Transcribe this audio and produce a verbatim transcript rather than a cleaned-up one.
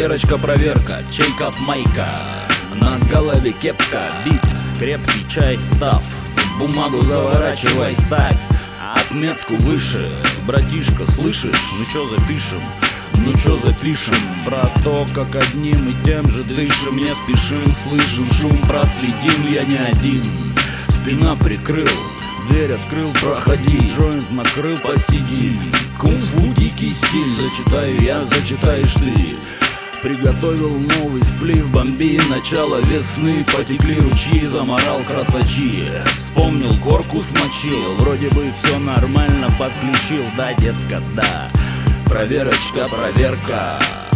Проверочка, проверка, чейкап, майка, на голове кепка, бит, крепкий чай, став, в бумагу заворачивай, ставь отметку выше. Братишка, слышишь? Ну чё запишем? Ну чё запишем? Про то, как одним и тем же дышим, не спешим, слышим шум, проследим, я не один. Спина прикрыл, дверь открыл, проходи, джойнт накрыл, посиди. Кунг-фу, дикий стиль, зачитаю я, зачитаешь ты. Приготовил новый сплив, бомби, начало весны. Потекли ручьи, заморал красачи. Вспомнил, корку смочил, вроде бы все нормально подключил. Да, детка, да, проверочка, проверка.